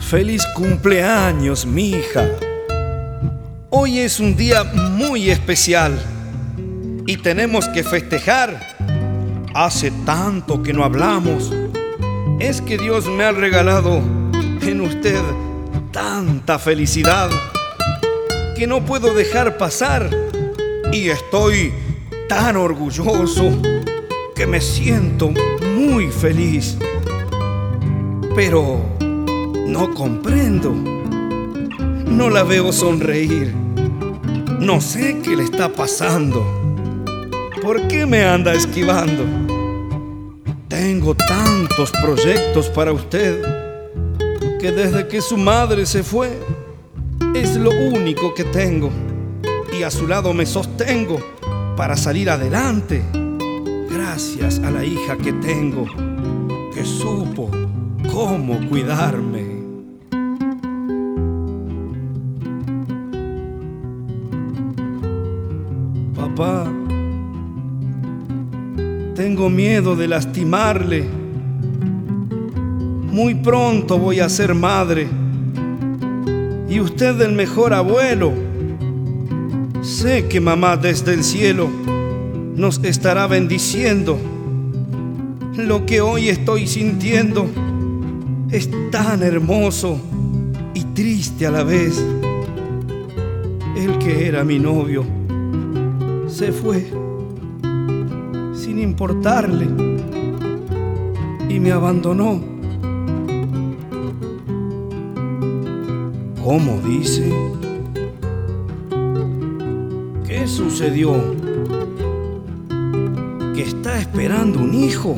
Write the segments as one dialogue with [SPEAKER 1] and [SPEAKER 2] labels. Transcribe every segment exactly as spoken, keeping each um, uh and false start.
[SPEAKER 1] Feliz cumpleaños, mi hija. Hoy es un día muy especial y tenemos que festejar. Hace tanto que no hablamos. Es que Dios me ha regalado en usted tanta felicidad que no puedo dejar pasar, y estoy tan orgulloso que me siento muy feliz. Pero no comprendo, no la veo sonreír. No sé qué le está pasando. ¿Por qué me anda esquivando? Tengo tantos proyectos para usted que desde que su madre se fue es lo único que tengo, y a su lado me sostengo para salir adelante, gracias a la hija que tengo, que supo cómo cuidarme. Papá, tengo miedo de lastimarle. Muy pronto voy a ser madre y usted el mejor abuelo. Sé que mamá desde el cielo nos estará bendiciendo. Lo que hoy estoy sintiendo es tan hermoso y triste a la vez. El que era mi novio se fue sin importarle y me abandonó. ¿Cómo dice? ¿Qué sucedió? ¿Que está esperando un hijo?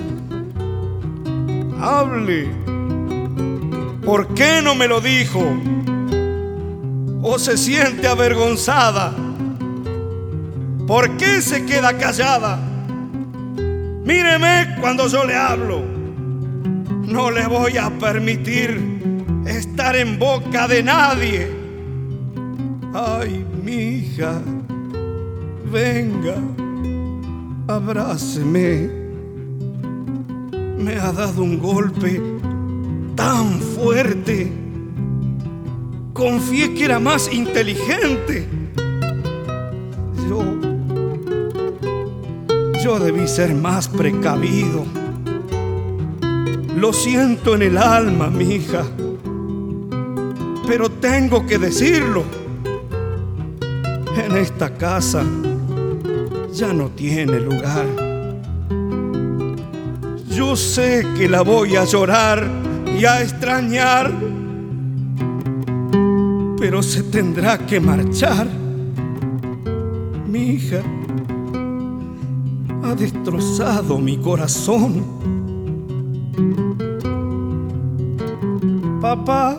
[SPEAKER 1] ¡Hable! ¿Por qué no me lo dijo? ¿O se siente avergonzada? ¿Por qué se queda callada? Míreme cuando yo le hablo. No le voy a permitir estar en boca de nadie. Ay, mi hija, venga, abráceme. Me ha dado un golpe tan fuerte. Confié que era más inteligente. Yo, yo debí ser más precavido. Lo siento en el alma, mi hija, pero tengo que decirlo. En esta casa ya no tiene lugar. Yo sé que la voy a llorar y a extrañar, pero se tendrá que marchar. Mi hija ha destrozado mi corazón. Papá,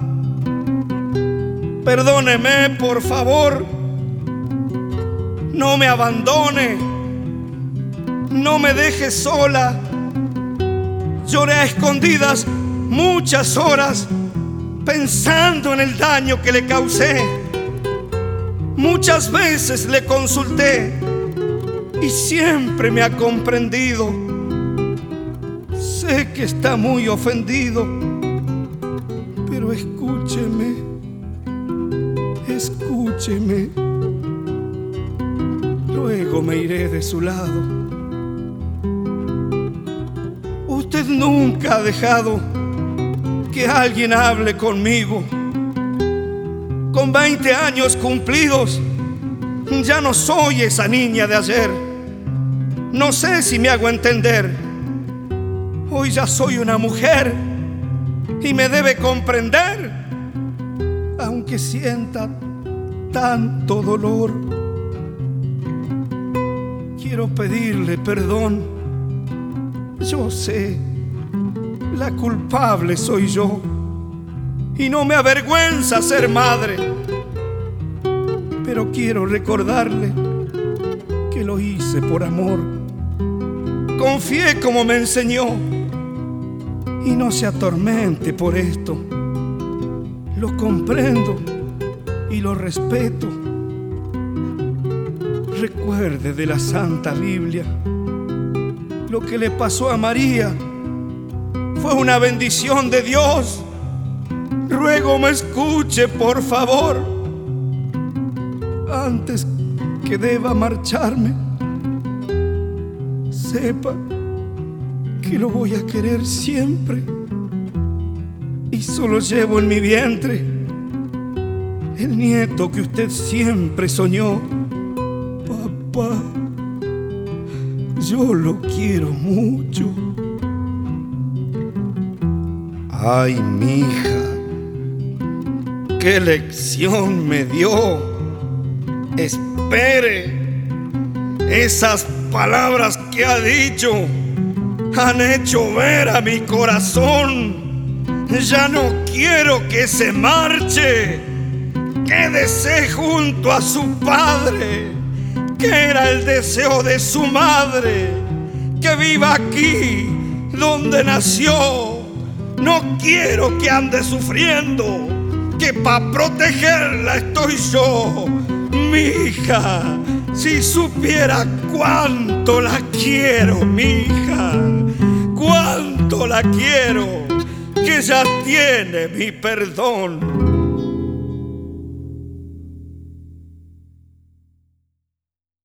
[SPEAKER 1] perdóneme, por favor. No me abandone. No me deje sola. Lloré a escondidas muchas horas pensando en el daño que le causé. Muchas veces le consulté y siempre me ha comprendido. Sé que está muy ofendido, pero escúcheme, escúcheme. Luego me iré de su lado. Usted nunca ha dejado que alguien hable conmigo. Con veinte años cumplidos, ya no soy esa niña de ayer. No sé si me hago entender. Hoy ya soy una mujer y me debe comprender, aunque sienta tanto dolor. Quiero pedirle perdón. Yo sé, la culpable soy yo, y no me avergüenza ser madre, pero quiero recordarle que lo hice por amor. Confié como me enseñó, y no se atormente por esto. Lo comprendo y lo respeto. Recuerde de la Santa Biblia. Lo que le pasó a María fue una bendición de Dios. ruego me escuche, por favor, antes que deba marcharme. Sepa que lo voy a querer siempre, y solo llevo en mi vientre el nieto que usted siempre soñó. Papá, yo lo quiero mucho. Ay, mija, qué lección me dio. Espere, esas palabras que ha dicho han hecho ver a mi corazón. Ya no quiero que se marche. Quédese junto a su padre, que era el deseo de su madre. Que viva aquí donde nació. No quiero que ande sufriendo, que pa' protegerla estoy yo. Mi hija, si supiera cuánto la quiero, mi hija, cuánto la quiero, que ya tiene mi perdón.